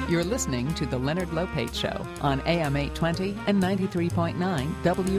You're listening to The Leonard Lopate Show on AM 820 and 93.9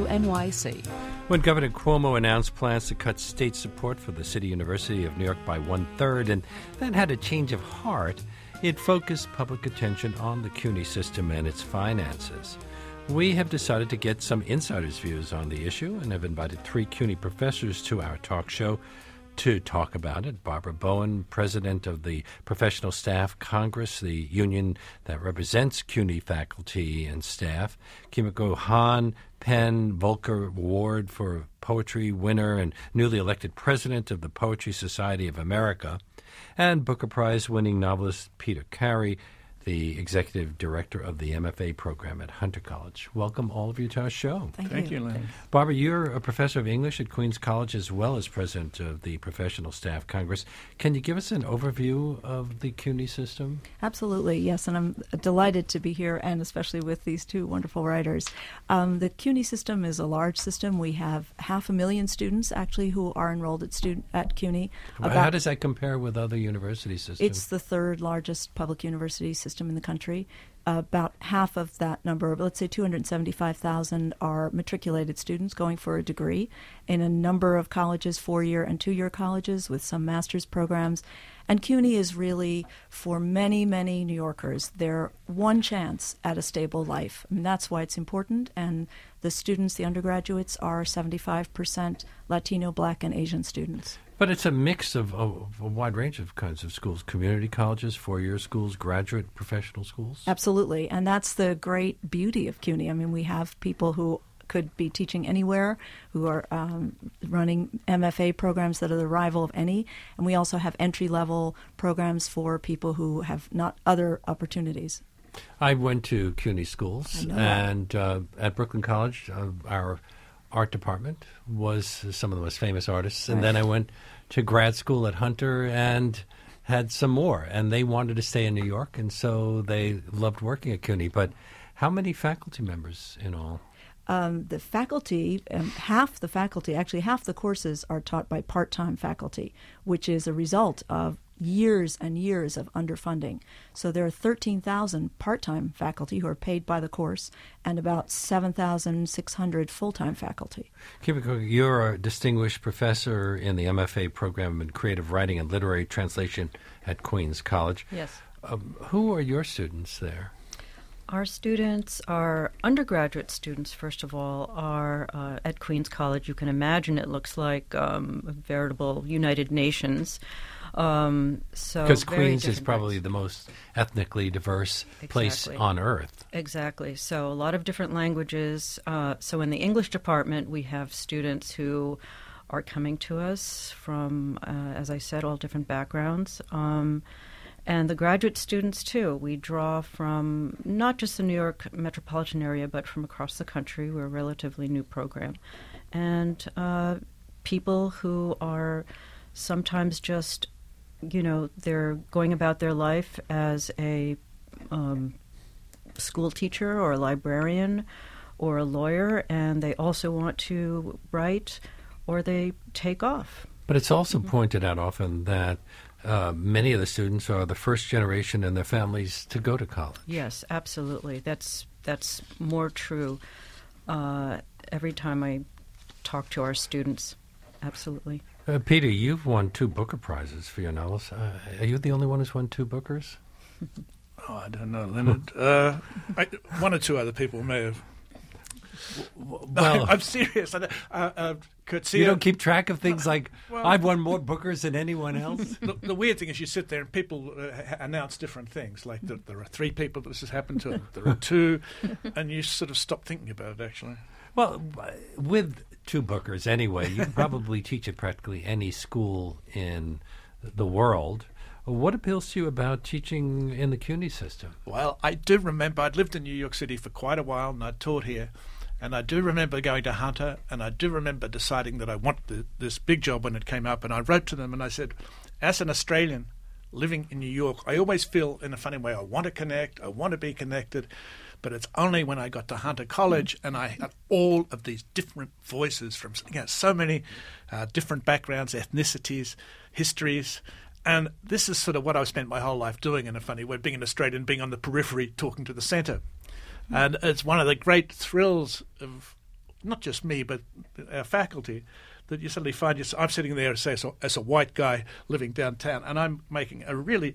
WNYC. When Governor Cuomo announced plans to cut state support for the City University of New York by 1/3 and then had a change of heart, it focused public attention on the CUNY system and its finances. We have decided to get some insiders' views on the issue and have invited 3 CUNY professors to our talk show to talk about it. Barbara Bowen, president of the Professional Staff Congress, the union that represents CUNY faculty and staff. Kimiko Hahn, Penn Volker Award for Poetry winner and newly elected president of the Poetry Society of America. And Booker Prize-winning novelist Peter Carey, the executive director of the MFA program at Hunter College. Welcome, all of you, to our show. Thank you, Lynn. Barbara, you're a professor of English at Queens College as well as president of the Professional Staff Congress. Can you give us an overview of the CUNY system? Absolutely, yes, and I'm delighted to be here, and especially with these 2 wonderful writers. The CUNY system is a large system. We have 500,000 students, actually, who are enrolled at CUNY. How does that compare with other university systems? It's the 3rd largest public university system in the country. About half of that number, let's say 275,000, are matriculated students going for a degree in a number of colleges, 4-year and 2-year colleges with some master's programs. And CUNY is really, for many, many New Yorkers, their one chance at a stable life. I mean, that's why it's important. And the students, the undergraduates, are 75% Latino, Black, and Asian students. But it's a mix of a wide range of kinds of schools, community colleges, 4-year schools, graduate professional schools. Absolutely, and that's the great beauty of CUNY. I mean, we have people who could be teaching anywhere, who are running MFA programs that are the rival of any, and we also have entry-level programs for people who have not other opportunities. I went to CUNY schools, and at Brooklyn College, our art department was some of the most famous artists. And then I went to grad school at Hunter and had some more. And they wanted to stay in New York, and so they loved working at CUNY. But how many faculty members in all? The faculty, half the courses are taught by part-time faculty, which is a result of years and years of underfunding. So there are 13,000 part-time faculty who are paid by the course and about 7,600 full-time faculty. Kimiko, you're a distinguished professor in the MFA program in creative writing and literary translation at Queens College. Yes. Who are your students there? Our students, our undergraduate students, first of all, are at Queens College. You can imagine it looks like a veritable United Nations. Because Queens is probably the most ethnically diverse place on earth. Exactly. So a lot of different languages. So in the English department, we have students who are coming to us from, as I said, all different backgrounds. And the graduate students, too. We draw from not just the New York metropolitan area, but from across the country. We're a relatively new program. And people who are sometimes just, they're going about their life as a school teacher or a librarian or a lawyer, and they also want to write or they take off. But it's also pointed out often that many of the students are the first generation in their families to go to college. Yes, absolutely. That's more true every time I talk to our students. Absolutely. Peter, you've won 2 Booker Prizes for your novels. Are you the only one who's won 2 Bookers? I don't know, Leonard. 1 or 2 other people may have. Well, I'm serious. You don't keep track of things like, I've won more Bookers than anyone else? The weird thing is you sit there and people announce different things, like there are 3 people that this has happened to, there are 2, and you sort of stop thinking about it, actually. Well, with 2 Bookers anyway, you can probably teach at practically any school in the world. What appeals to you about teaching in the CUNY system? Well, I do remember I'd lived in New York City for quite a while, and I'd taught here. And I do remember going to Hunter, and I do remember deciding that I want this big job when it came up. And I wrote to them and I said, as an Australian living in New York, I always feel in a funny way I want to connect, I want to be connected. But it's only when I got to Hunter College and I had all of these different voices from so many different backgrounds, ethnicities, histories, And this is sort of what I've spent my whole life doing in a funny way, being an Australian, being on the periphery, talking to the centre. And it's one of the great thrills of not just me, but our faculty, that you suddenly find yourself, I'm sitting there, say, as a white guy living downtown, and I'm making a really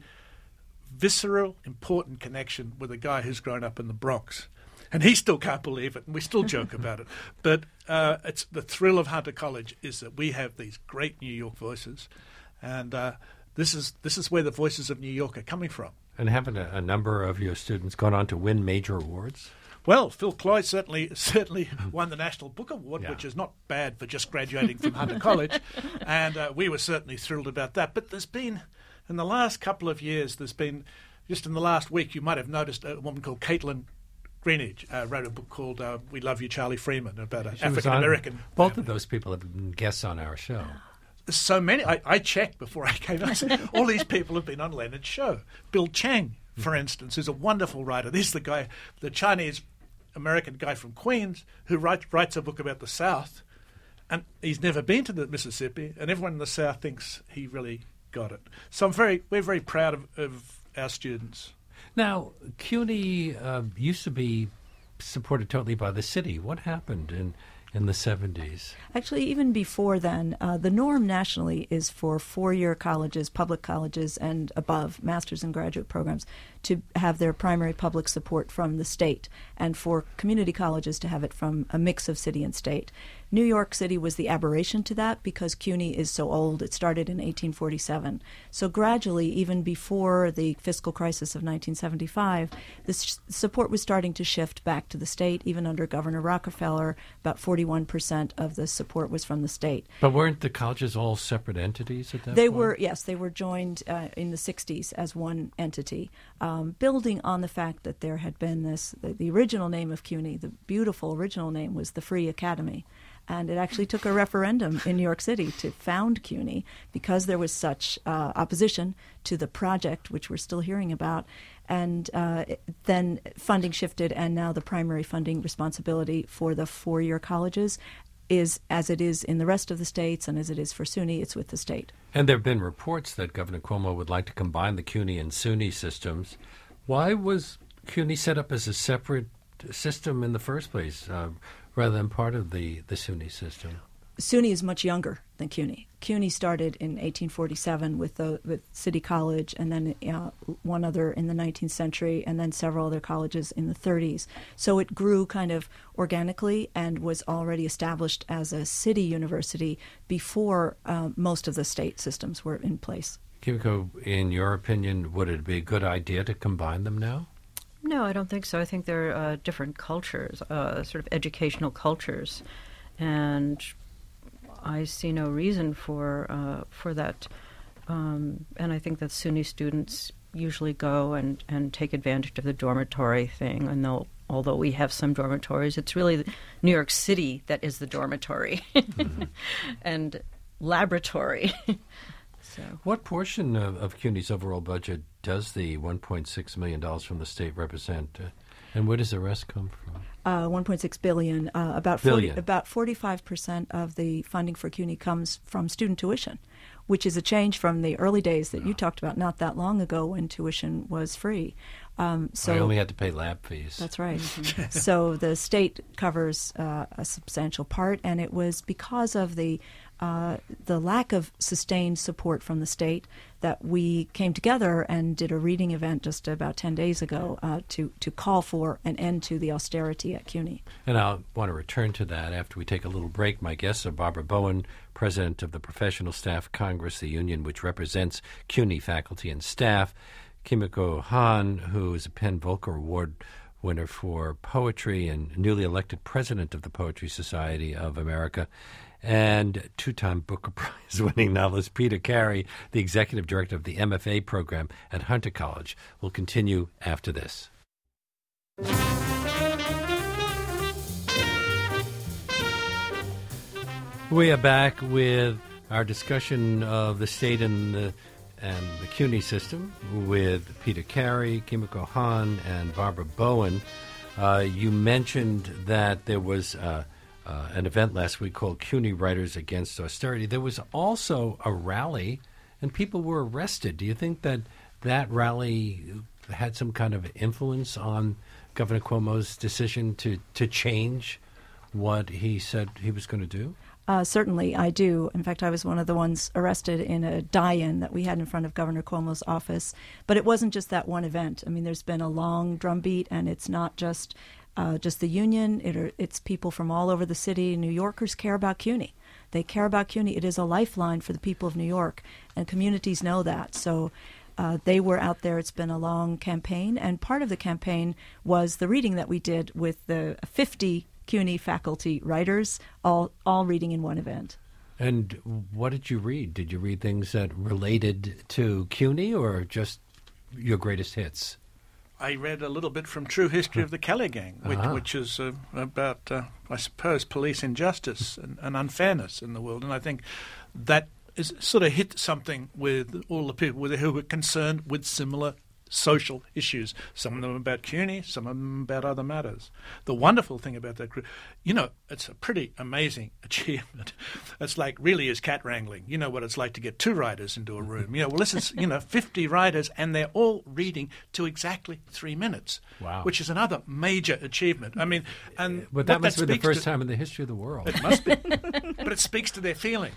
visceral, important connection with a guy who's grown up in the Bronx. And he still can't believe it, and we still joke about it. But it's the thrill of Hunter College is that we have these great New York voices, and this is where the voices of New York are coming from. And haven't a number of your students gone on to win major awards? Well, Phil Cloyd certainly won the National Book Award, which is not bad for just graduating from Hunter College, and we were certainly thrilled about that. But there's been, in the last couple of years, just in the last week, you might have noticed a woman called Caitlin Greenidge wrote a book called We Love You, Charlie Freeman, about an African-American. Both of those people have been guests on our show. So many. I checked before I came out. All these people have been on Leonard's show. Bill Chang, for instance, is a wonderful writer. This is the guy, the Chinese-American guy from Queens, who writes a book about the South, and he's never been to the Mississippi, and everyone in the South thinks he really got it. So we're very proud of our students. Now, CUNY used to be supported totally by the city. What happened in the 70s? Actually, even before then, the norm nationally is for four-year colleges, public colleges and above, master's and graduate programs, to have their primary public support from the state, and for community colleges to have it from a mix of city and state. New York City was the aberration to that because CUNY is so old. It started in 1847. So gradually, even before the fiscal crisis of 1975, the support was starting to shift back to the state. Even under Governor Rockefeller, about 41% of the support was from the state. But weren't the colleges all separate entities at that point? They were, yes. They were joined in the 60s as one entity, building on the fact that there had been the original name of CUNY, the beautiful original name was the Free Academy. And it actually took a referendum in New York City to found CUNY because there was such opposition to the project, which we're still hearing about. And then funding shifted, and now the primary funding responsibility for the four-year colleges is, as it is in the rest of the states and as it is for SUNY, it's with the state. And there have been reports that Governor Cuomo would like to combine the CUNY and SUNY systems. Why was CUNY set up as a separate system in the first place, rather than part of the SUNY system? SUNY is much younger than CUNY. CUNY started in 1847 with City College, and then one other in the 19th century, and then several other colleges in the 30s. So it grew kind of organically and was already established as a city university before most of the state systems were in place. Kimiko, in your opinion, would it be a good idea to combine them now? No, I don't think so. I think they're different cultures, sort of educational cultures, and I see no reason for that. And I think that SUNY students usually go and take advantage of the dormitory thing, and although we have some dormitories, it's really New York City that is the dormitory and laboratory. So. What portion of CUNY's overall budget does the $1.6 million from the state represent, and where does the rest come from? $1.6 billion. About 45% of the funding for CUNY comes from student tuition, which is a change from the early days that you talked about not that long ago when tuition was free. So I only had to pay lab fees. That's right. So the state covers a substantial part, and it was because of the lack of sustained support from the state that we came together and did a reading event just about 10 days ago to call for an end to the austerity at CUNY. And I'll want to return to that after we take a little break. My guests are Barbara Bowen, President of the Professional Staff Congress, the union which represents CUNY faculty and staff, Kimiko Han, who is a PEN Volcker Award winner for poetry and newly elected president of the Poetry Society of America, and two-time Booker Prize-winning novelist Peter Carey, the executive director of the MFA program at Hunter College. We'll continue after this. We are back with our discussion of the state and the CUNY system with Peter Carey, Kimiko Han, and Barbara Bowen. You mentioned that there was an event last week called CUNY Writers Against Austerity. There was also a rally and people were arrested. Do you think that that rally had some kind of influence on Governor Cuomo's decision to change what he said he was going to do? Certainly, I do. In fact, I was one of the ones arrested in a die-in that we had in front of Governor Cuomo's office. But it wasn't just that one event. I mean, there's been a long drumbeat, and it's not just the union. It's people from all over the city. New Yorkers care about CUNY. They care about CUNY. It is a lifeline for the people of New York, and communities know that. So they were out there. It's been a long campaign, and part of the campaign was the reading that we did with the 50 CUNY faculty writers, all reading in one event. And what did you read? Did you read things that related to CUNY or just your greatest hits? I read a little bit from True History of the Kelly Gang, which is about, I suppose, police injustice and unfairness in the world. And I think that is sort of hit something with all the people who were concerned with similar social issues, some of them about CUNY, some of them about other matters. The wonderful thing about that group, it's a pretty amazing achievement. It's like really is cat wrangling. You know what it's like to get 2 writers into a room. This is 50 writers, and they're all reading to exactly 3 minutes. Wow. Which is another major achievement. I mean, and but that must be the first time in the history of the world. It must be, but it speaks to their feelings.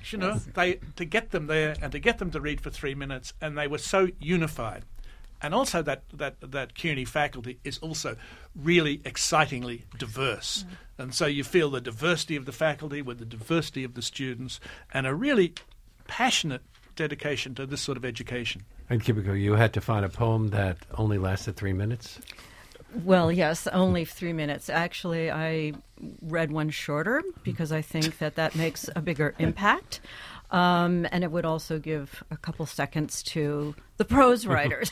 To get them there and to get them to read for 3 minutes, and they were so unified. And also that CUNY faculty is also really excitingly diverse. And so you feel the diversity of the faculty with the diversity of the students and a really passionate dedication to this sort of education. And Kimiko, you had to find a poem that only lasted 3 minutes? Well, yes, only 3 minutes. Actually, I read one shorter because I think that makes a bigger impact. And it would also give a couple seconds to the prose writers.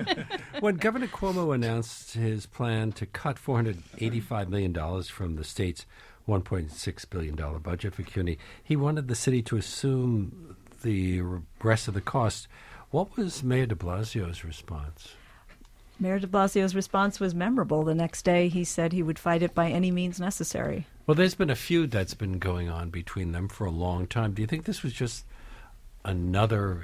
When Governor Cuomo announced his plan to cut $485 million from the state's $1.6 billion budget for CUNY, he wanted the city to assume the rest of the cost. What was Mayor de Blasio's response? Mayor de Blasio's response was memorable. The next day, he said he would fight it by any means necessary. Well, there's been a feud that's been going on between them for a long time. Do you think this was just another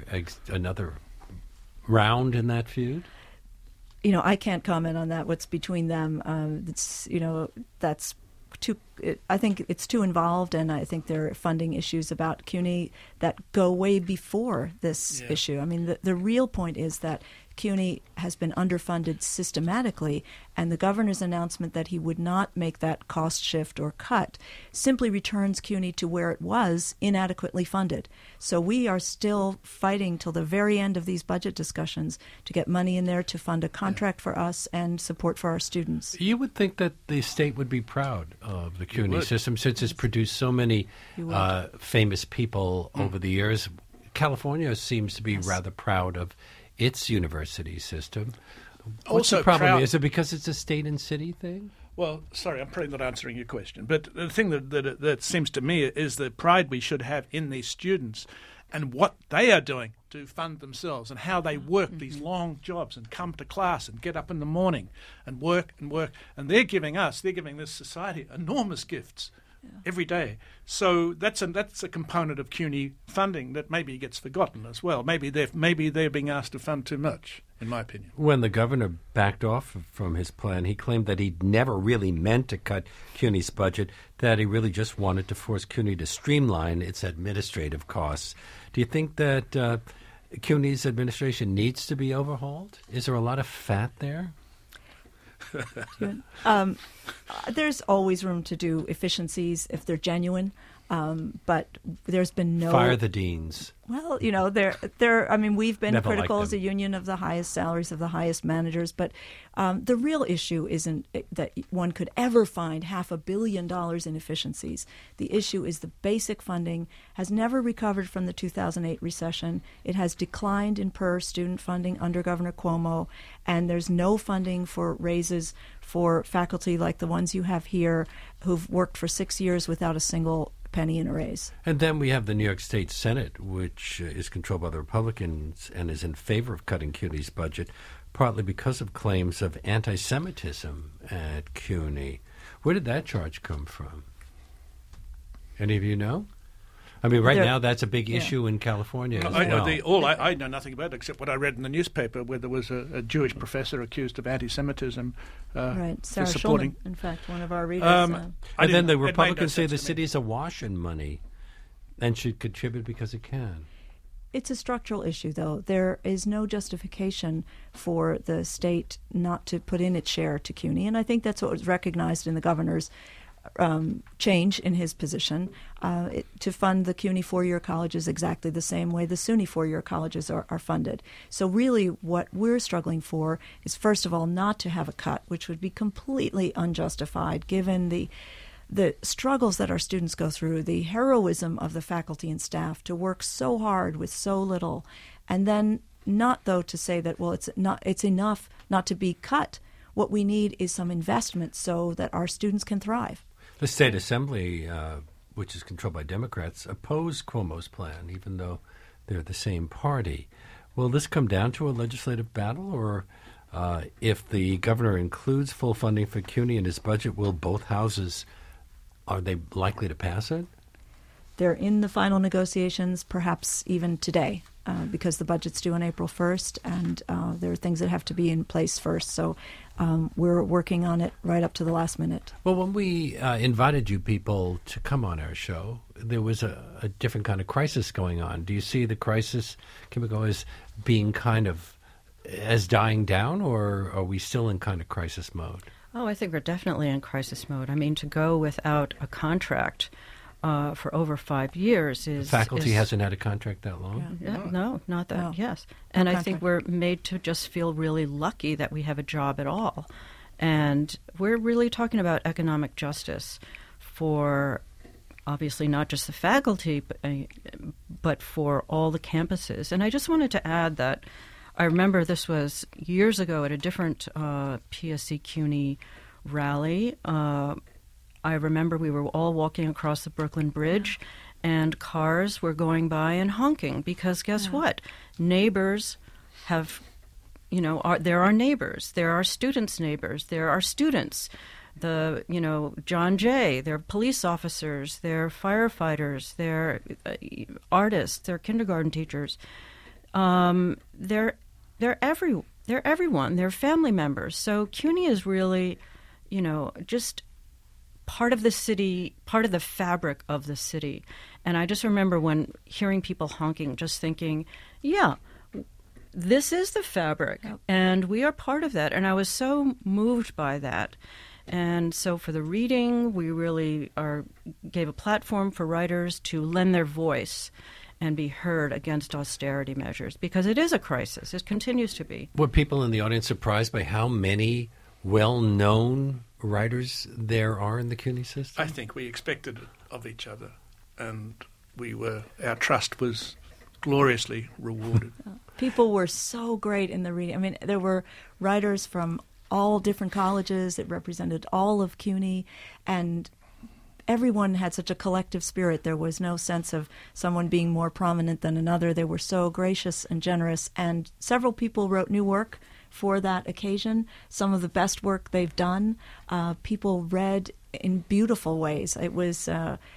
round in that feud? I can't comment on that. What's between them? That's too. I think it's too involved, and I think there are funding issues about CUNY that go way before this issue. I mean, the real point is that CUNY has been underfunded systematically, and the governor's announcement that he would not make that cost shift or cut simply returns CUNY to where it was, inadequately funded. So we are still fighting till the very end of these budget discussions to get money in there to fund a contract for us and support for our students. You would think that the state would be proud of the CUNY system since it's produced so many famous people over the years. California seems to be rather proud of its university system. What's also the problem? proud. Is it because it's a state and city thing? Well, sorry, I'm probably not answering your question. But the thing that seems to me is the pride we should have in these students and what they are doing to fund themselves and how they work these long jobs and come to class and get up in the morning and work. And they're giving this society enormous gifts every day. So that's a component of CUNY funding that maybe gets forgotten as well. Maybe they're being asked to fund too much, in my opinion. When the governor backed off from his plan, he claimed that he'd never really meant to cut CUNY's budget, that he really just wanted to force CUNY to streamline its administrative costs. Do you think that CUNY's administration needs to be overhauled? Is there a lot of fat there? There's always room to do efficiencies if they're genuine, but there's been no Fire the deans. Well, there. I mean, we've been Never critical liked as a them. union of the highest salaries of the highest managers, but the real issue isn't that one could ever find $500 million in efficiencies. The issue is the basic funding has never recovered from the 2008 recession. It has declined in per student funding under Governor Cuomo, and there's no funding for raises for faculty like the ones you have here who've worked for 6 years without a single penny in a raise. And then we have the New York State Senate, which is controlled by the Republicans and is in favor of cutting CUNY's budget, partly because of claims of anti-Semitism at CUNY. Where did that charge come from? Any of you know? I mean, right There- now that's a big issue in California as well. I know nothing about it except what I read in the newspaper, where there was a Jewish professor accused of anti-Semitism Right, for Sarah supporting. Schulman, in fact, one of our readers. I And then didn't- the it made no Republicans say sense the to me. city's awash in money and should contribute because it can. It's a structural issue, though. There is no justification for the state not to put in its share to CUNY, and I think that's what was recognized in the governor's change in his position to fund the CUNY four-year colleges exactly the same way the SUNY four-year colleges are funded. So really what we're struggling for is, first of all, not to have a cut, which would be completely unjustified given the struggles that our students go through, the heroism of the faculty and staff to work so hard with so little, and then not, though, to say that, well, it's enough not to be cut. What we need is some investment so that our students can thrive. The state assembly, which is controlled by Democrats, opposed Cuomo's plan, even though they're the same party. Will this come down to a legislative battle, or if the governor includes full funding for CUNY in his budget, will both houses, are they likely to pass it? They're in the final negotiations, perhaps even today, because the budget's due on April 1st, and there are things that have to be in place first. So we're working on it right up to the last minute. Well, when we invited you people to come on our show, there was a different kind of crisis going on. Do you see the crisis, Kimiko, as being kind of as dying down, or are we still in kind of crisis mode? Oh, I think we're definitely in crisis mode. I mean, to go without a contract for over 5 years is... The faculty hasn't had a contract that long? Yeah, no, not that, No. yes. And No I think we're made to just feel really lucky that we have a job at all. And we're really talking about economic justice for obviously not just the faculty, but for all the campuses. And I just wanted to add that I remember this was years ago at a different PSC CUNY rally. I remember we were all walking across the Brooklyn Bridge, and cars were going by and honking because guess what? Neighbors have, there are neighbors. There are students' neighbors. There are students. John Jay, they're police officers, they're firefighters, they're artists, they're kindergarten teachers. They're everyone. They're family members. So CUNY is really, just part of the city, part of the fabric of the city. And I just remember when hearing people honking, just thinking, yeah, this is the fabric, and we are part of that. And I was so moved by that. And so for the reading, we really gave a platform for writers to lend their voice and be heard against austerity measures, because it is a crisis. It continues to be. Were people in the audience surprised by how many well-known writers there are in the CUNY system? I think we expected it of each other, and our trust was gloriously rewarded. People were so great in the reading. I mean, there were writers from all different colleges. It represented all of CUNY, and everyone had such a collective spirit. There was no sense of someone being more prominent than another. They were so gracious and generous, and several people wrote new work for that occasion, some of the best work they've done. People read in beautiful ways. It was,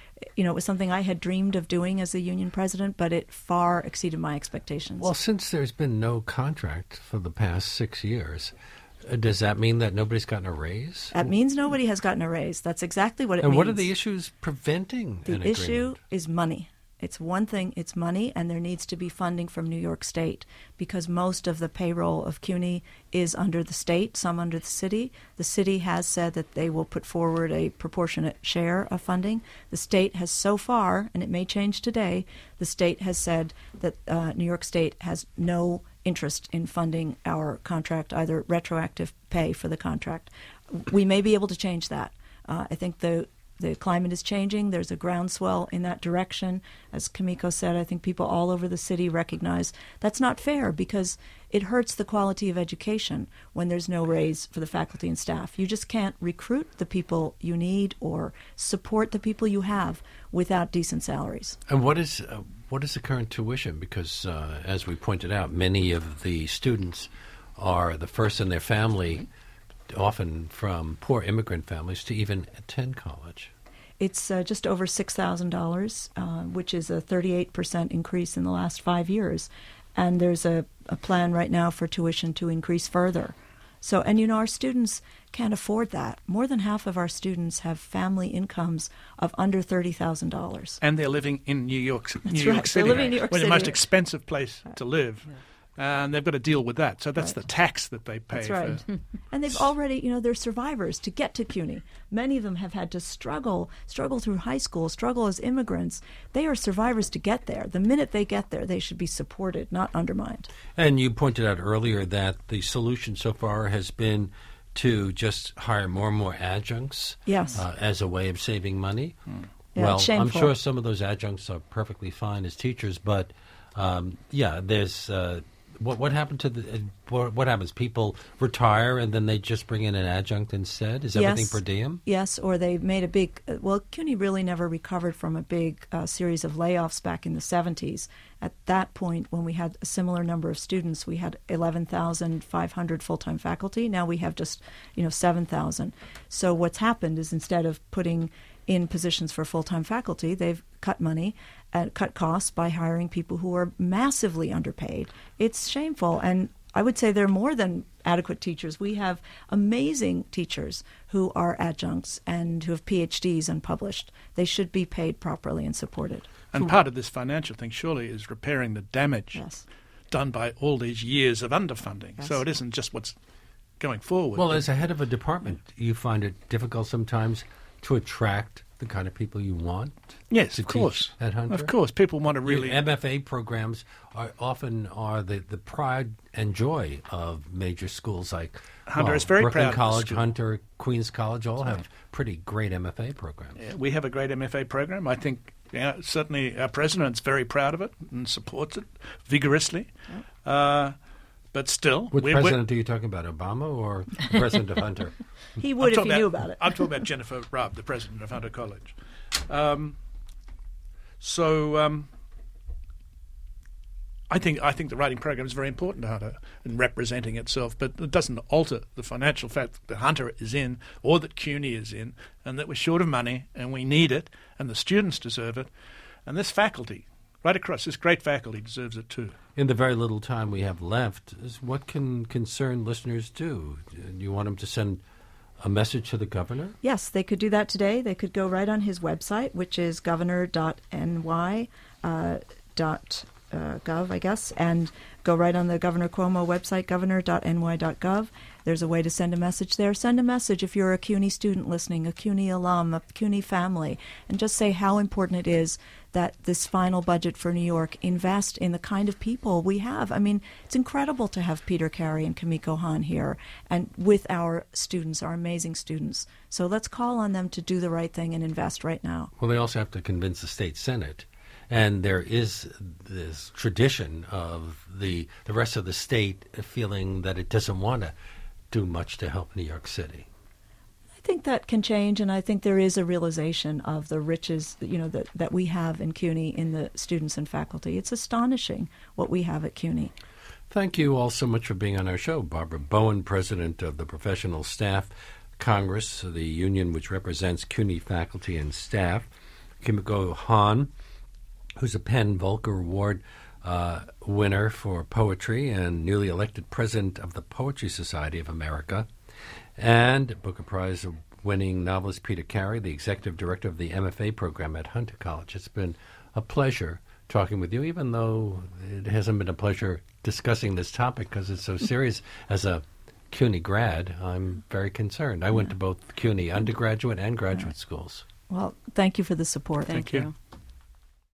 it was something I had dreamed of doing as the union president, but it far exceeded my expectations. Well, since there's been no contract for the past 6 years, does that mean that nobody's gotten a raise? That means nobody has gotten a raise. That's exactly what it means. And what are the issues preventing an agreement? The issue is money. It's one thing, it's money, and there needs to be funding from New York State, because most of the payroll of CUNY is under the state, some under the city. The city has said that they will put forward a proportionate share of funding. The state has so far, and it may change today, the state has said that New York State has no interest in funding our contract, either retroactive pay for the contract. We may be able to change that. I think the climate is changing. There's a groundswell in that direction. As Kimiko said, I think people all over the city recognize that's not fair, because it hurts the quality of education when there's no raise for the faculty and staff. You just can't recruit the people you need or support the people you have without decent salaries. And what is the current tuition? Because, as we pointed out, many of the students are the first in their family, often from poor immigrant families, to even attend college. It's just over $6,000, which is a 38% increase in the last 5 years. And there's a plan right now for tuition to increase further. So, and our students can't afford that. More than half of our students have family incomes of under $30,000. And they're living in New York right. City. They're living in New York the City. most expensive place to live. Yeah. And they've got to deal with that. So that's Right. the tax that they pay. That's right. And they've already, they're survivors to get to CUNY. Many of them have had to struggle through high school, struggle as immigrants. They are survivors to get there. The minute they get there, they should be supported, not undermined. And you pointed out earlier that the solution so far has been to just hire more and more adjuncts Yes. As a way of saving money. Yeah, Well, it's I'm shameful. sure some of those adjuncts are perfectly fine as teachers, but there's what happened to what happens? People retire and then they just bring in an adjunct instead? Is everything Yes. per diem? Yes, or they made a big, CUNY really never recovered from a big series of layoffs back in the 70s. At that point, when we had a similar number of students, we had 11,500 full-time faculty. Now we have just, 7,000. So what's happened is instead of putting in positions for full-time faculty, they've cut money and cut costs by hiring people who are massively underpaid. It's shameful, and I would say they're more than adequate teachers. We have amazing teachers who are adjuncts and who have PhDs and published. They should be paid properly and supported. And part of this financial thing surely is repairing the damage Yes. done by all these years of underfunding. Yes. So it isn't just what's going forward. Well, as a head of a department, you find it difficult sometimes to attract the kind of people you want? Yes, to of course. teach at Hunter? Of course. People want to really... Your MFA programs are often the pride and joy of major schools like Hunter is very Brooklyn proud of the College, school. Hunter, Queens College, all have pretty great MFA programs. Yeah, we have a great MFA program. I think certainly our president's very proud of it and supports it vigorously. But still... Which president are you talking about, Obama or the president of Hunter? He would if he knew about it. I'm talking about Jennifer Rubb, the president of Hunter College. I think the writing program is very important to Hunter in representing itself, but it doesn't alter the financial fact that Hunter is in or that CUNY is in, and that we're short of money and we need it and the students deserve it, and this faculty, right across, this great faculty deserves it too. In the very little time we have left, what can concerned listeners do? Do you want them to send a message to the governor? Yes, they could do that today. They could go right on his website, which is governor.ny.gov, I guess, and go right on the Governor Cuomo website, governor.ny.gov. There's a way to send a message there. Send a message if you're a CUNY student listening, a CUNY alum, a CUNY family, and just say how important it is that this final budget for New York invest in the kind of people we have. I mean, it's incredible to have Peter Carey and Kamiko Hahn here and with our students, our amazing students. So let's call on them to do the right thing and invest right now. Well, they also have to convince the state Senate. And there is this tradition of the rest of the state feeling that it doesn't want to do much to help New York City. I think that can change, and I think there is a realization of the riches, that we have in CUNY in the students and faculty. It's astonishing what we have at CUNY. Thank you all so much for being on our show. Barbara Bowen, president of the Professional Staff Congress, the union which represents CUNY faculty and staff. Kamiko Hahn, who's a Penn Volker Award winner for poetry and newly elected president of the Poetry Society of America, and Booker Prize-winning novelist Peter Carey, the executive director of the MFA program at Hunter College. It's been a pleasure talking with you, even though it hasn't been a pleasure discussing this topic because it's so serious. As a CUNY grad, I'm very concerned. I went to both CUNY undergraduate and graduate schools. Well, thank you for the support. Thank you.